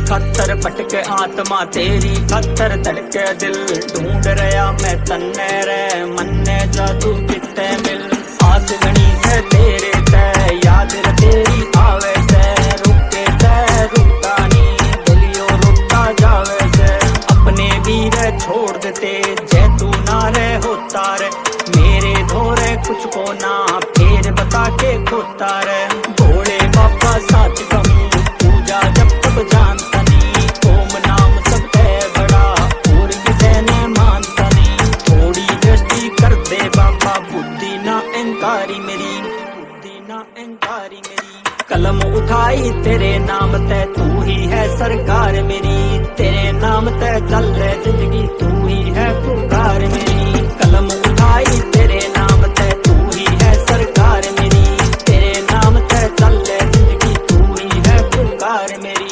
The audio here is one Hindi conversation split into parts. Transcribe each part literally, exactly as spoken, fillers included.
खातर भटके आत्मा तेरी खातर धड़के दिल ढूंढ रहा मैं तन्ने रे मन्ने जादू कितने मिल आस गणी से तेरे तय याद रे तेरी आवे से रुके तय रुकता नी दिलियो रुकता जावे से अपने वीर छोड़ देते जय तू ना रे होता रे मेरे धोरे कुछ को ना फिर बता के खोता रे भोले बाबा साच कहूँ पूजा जब तक जानता नहीं ओम नाम सब है बड़ा और किसे ने मानता नहीं थोड़ी दृष्टि कर दे बाबा बुद्धि ना अहंकारी मेरी बुद्धि ना अहंकारी मेरी कलम उठाई तेरे नाम ते तू ही है सरकार मेरी तेरे नाम ते चल रहे जिंदगी तू ही है पुकार मेरी कलम उठाई तेरे नाम ते तू ही है सरकार मेरी तेरे नाम ते चल रहे जिंदगी तू ही है पुकार मेरी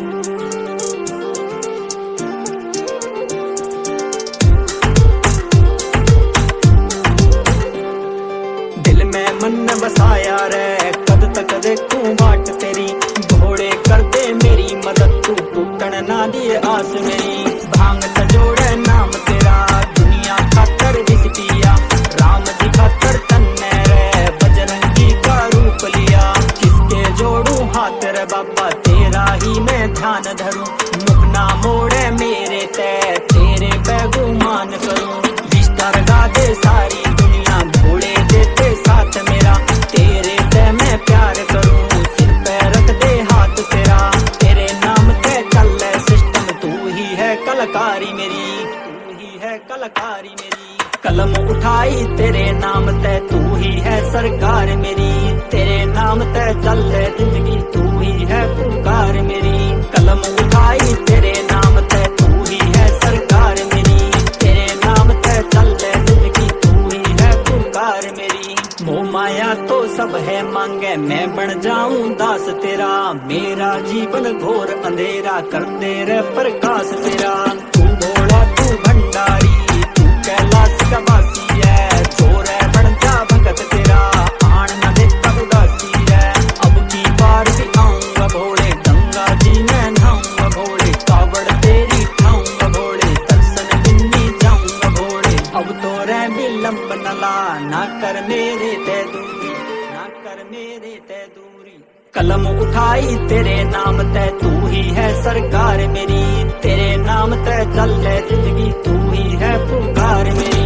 दिल में मन बसाया रे कद तक देखूं बाट तेरी घोड़े कर दे मेरी मदद तू टूटन ना दिए आस मेरी भांग तजोड़े नाम तेरा दुनिया खातर जिसकिया राम जी खातर तन्ने रे बजरंगी का रूप लिया किसके जोड़ू हाथ रे बाबा तेरा ही मैं ध्यान धरूं मुख ना मोड़े मेरे तय तेरे बेगुमान करूं रिश्ता लगा दे सारी दुनिया घोड़े देते साथ मेरा तेरे तय मैं प्यार करूं सिर पे रख दे हाथ तेरा तेरे नाम ते चल सिस्टम तू ही है कलाकारी मेरी तू ही है कलाकारी मेरी कलम उठाई तेरे नाम ते तू ही है सरकार मेरी तेरे नाम ते चल जिंदगी तू ही है पुकार मेरी कलम उठाई तेरे नाम ते तू ही है सरकार मेरी तेरे नाम ते चल जिंदगी तू ही है पुकार मेरी मोह माया तो सब है मांगे मैं बन जाऊं दास तेरा मेरा जीवन घोर अंधेरा कर दे रे प्रकाश तेरा तू भोला तू भंडारी तू कैलाश का वासी है चोर है बन जा भगत तेरा आन न देता उदासी है अब की बार भी आऊंगा भोले गंगा जी में नहाऊंगा भोले कावड़ तेरी ठाऊंगा भोले दर्शन बिन्नी जाऊंगा भोले अब तो रे विलंब नला ना कर मेरे ते दूरी ना कर मेरे ते दूरी कलम उठाई तेरे नाम ते तू ही है सरकार मेरी तेरे नाम ते चल जिंदगी तू ही है पुकार मेरी।